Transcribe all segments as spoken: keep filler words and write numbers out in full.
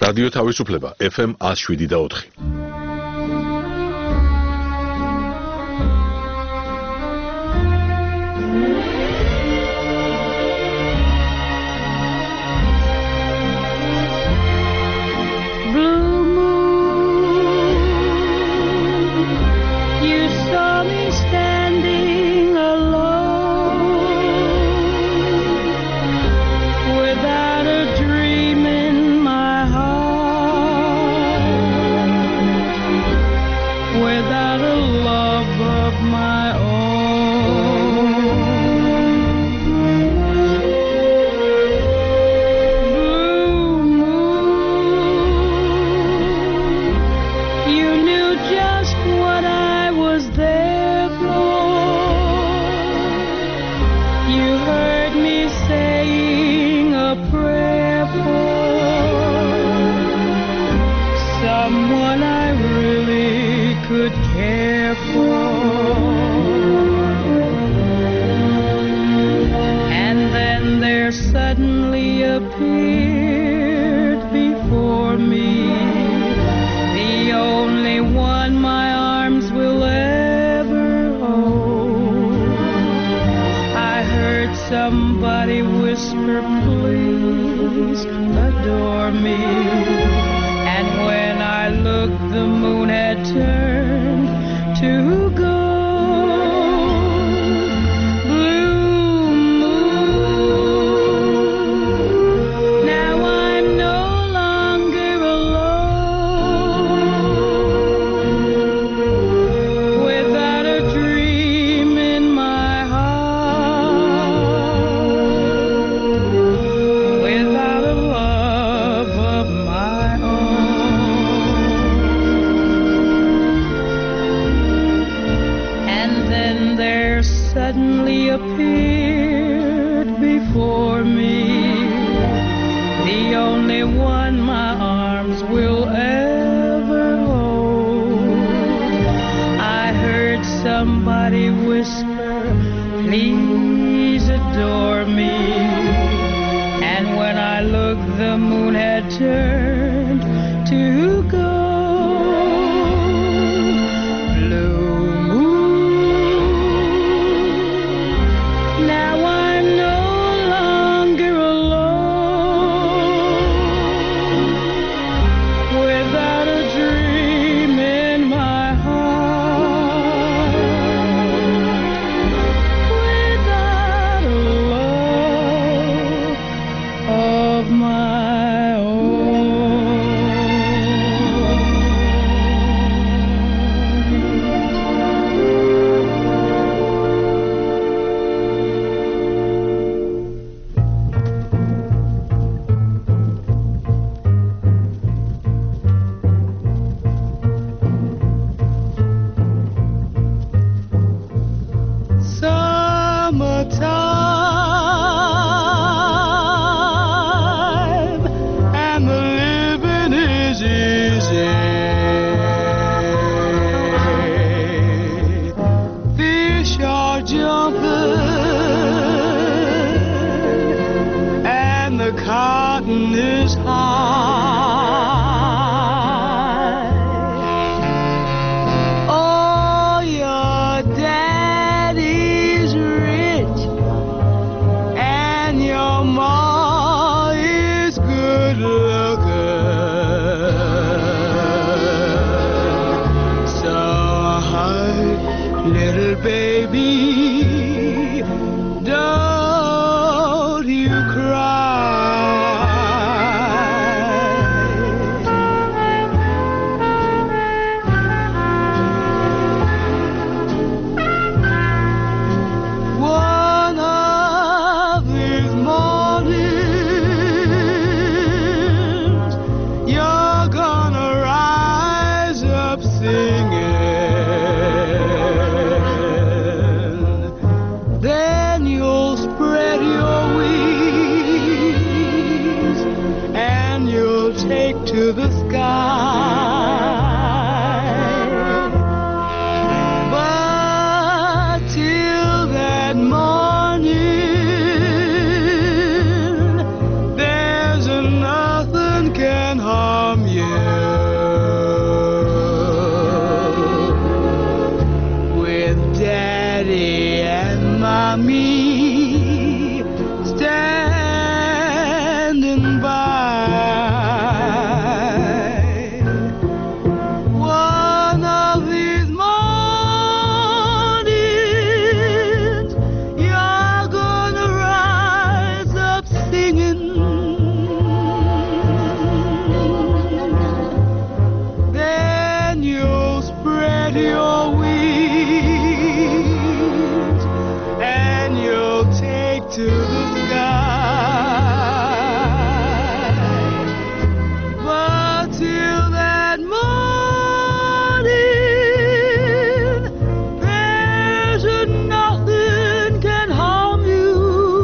რადიო თავისუფლება ეფ ემ one oh seven და four. Somebody whisper, please adore me. And when I looked, the moon had turned to gold. Blue moon, now I'm no longer alone. Without a dream in my heart, without a love of my own. And then there suddenly appeared before me the only one my arms will ever hold. I heard somebody whisper, please adore me. And when I looked, the moon had turned to gold. Blue moon, now I'm no longer alone. Without a dream in my heart, without a love of my own. Summertime, and the living is easy. Fish are jumping, and the cotton is high. Oh, your daddy's rich, and your ma is good looking. So, hush, little baby, don't you cry. One of these mornings, you're gonna rise up singing. Then you'll spread your wings, and you'll take to the sky. But till that morning, there's nothing can harm me standing by. One of these mornings, you're gonna rise up singing. Then you'll spread your wings and you'll take to the sky. But till that morning, there's nothing can harm you.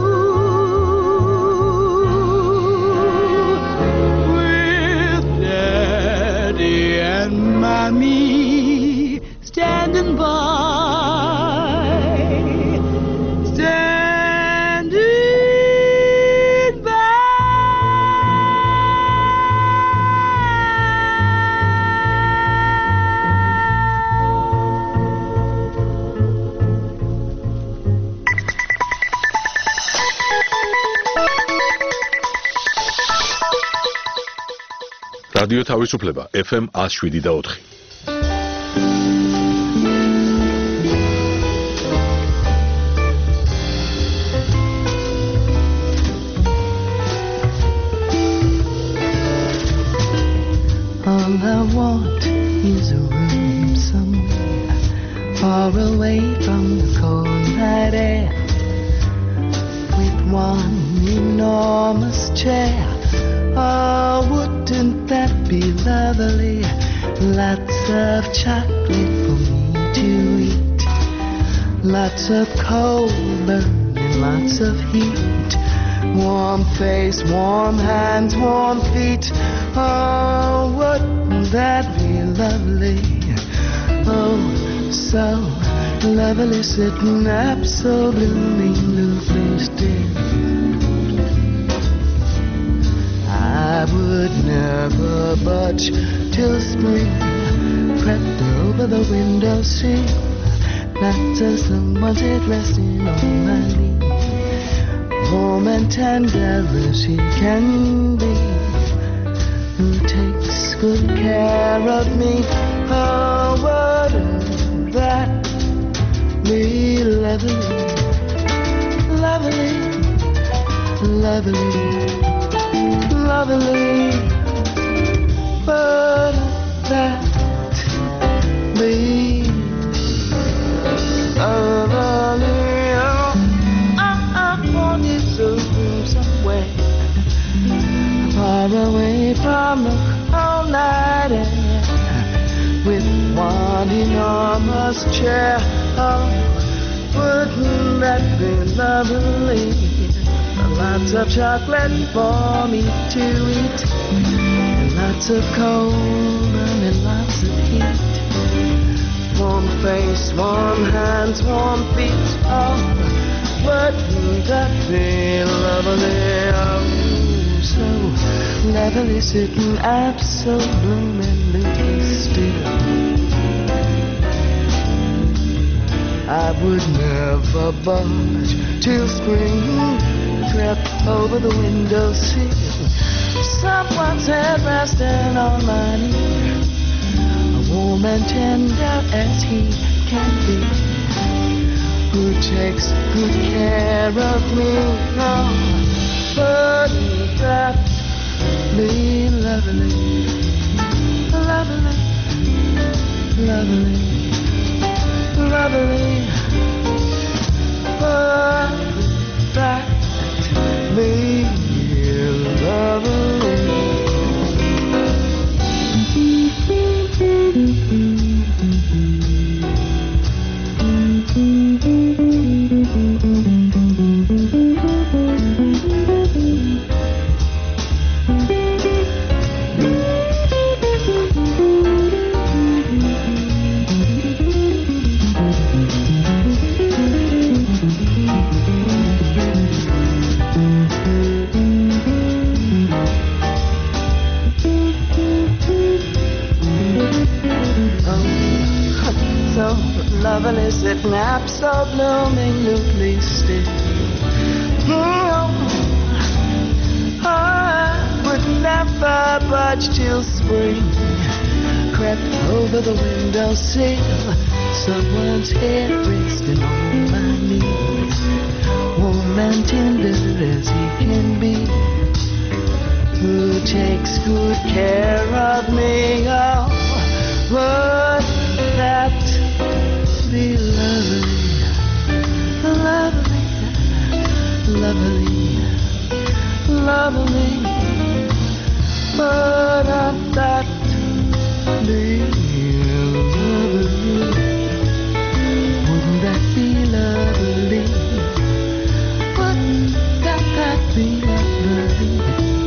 With Daddy and Mommy standing by, standing by. რადიო თავისუფლება ეფ ემ one oh seven და four. All I want is a room somewhere far away from the cold night air, with one enormous chair. Oh, wouldn't that be lovely? Lots of chocolate for me to eat, lots of coal burning, lots of heat, warm face, warm hands, warm feet. Oh, wouldn't that be lovely? Oh, so lovely, sitting absolutely still. I would never budge till spring crept over the window sill, not till someone's head resting on my knee, warm and tender as he can be, who takes good care of me. Oh, wouldn't that be lovely, lovely, lovely, lovely? Wouldn't that be lovely? Oh, I, I want you to go somewhere far away from the cold night air, with one enormous chair. Oh, wouldn't that be lovely? Lots of chocolate for me to eat, and lots of coal and lots of heat, warm face, warm hands, warm feet. Oh, wouldn't that be lovely? Oh, so lovely, sitting absolutely still. I would never budge till spring crept over the window sill, someone's head resting on my knee, warm and tender as he can be, who takes good care of me. Oh, wouldn't that be lovely, lovely, lovely, lovely? Wouldn't that be lovely? loveliness that naps so bloomingly still. Mm, I would never budge till spring crept over the windowsill. Someone's head resting on my knee, warm and tender as he can be, who takes good care of me. Oh, would that be lovely, lovely, lovely, lovely? Would that be lovely? Wouldn't that be lovely? Wouldn't that, that be lovely?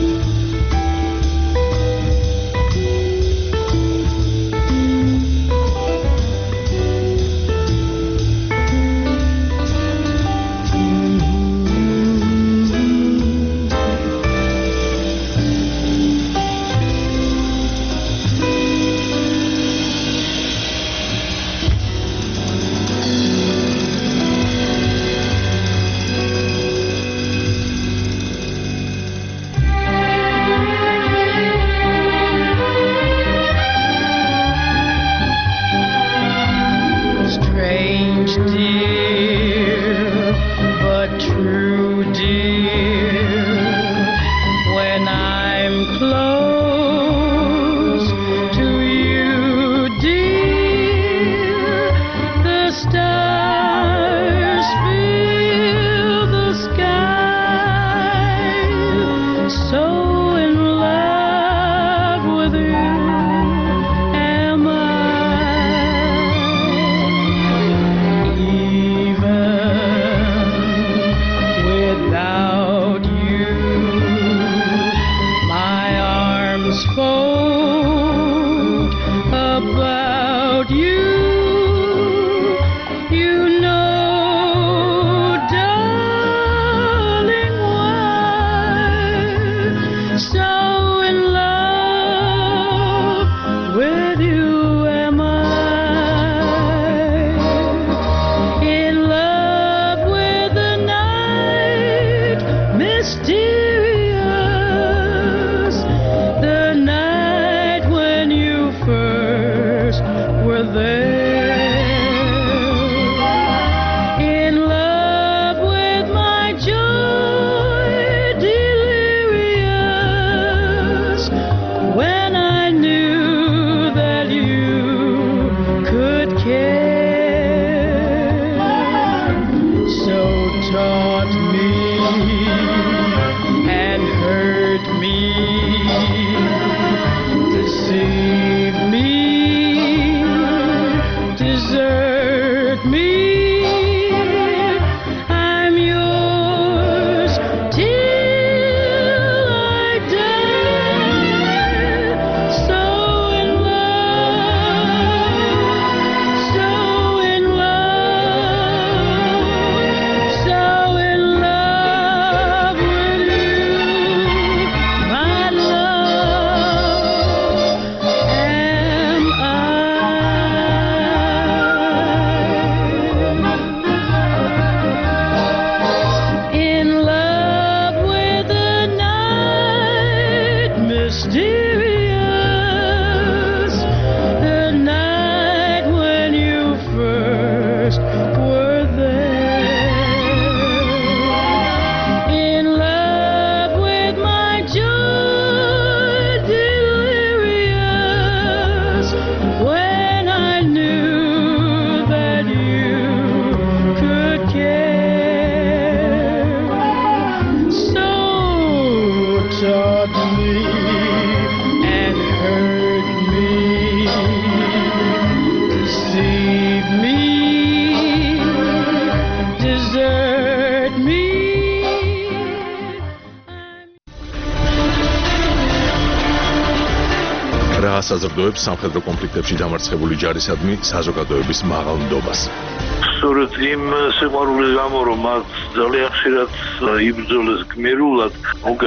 საზრდოებს სამხედრო კონფლიქტებში დამარცხებული ჯარისადმი საზოგადოების მაღალ ნდობას. სწორედ იმ სიყვარულის გამო, რომ მათ ძალიან ხშირად იბრძოლეს გმირულად,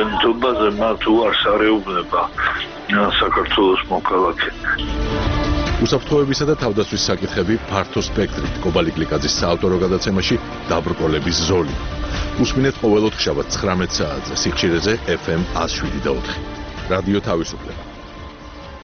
მოგენთობაზე მათ უარს არეუბნება საქართველოს მოქალაქე. უსაფრთხოებისა და თავდაცვის საკითხები ფართო სპექტრით კობალი გლიკაძის საავტორო გადაცემაში დაბრკოლების ზოლი. უსმინეთ ყოველ ოთხშაბათს ცხრამეტ საათზე სიხშირეზე ეფ ემ one oh seven point four. რადიო თავისუფლება.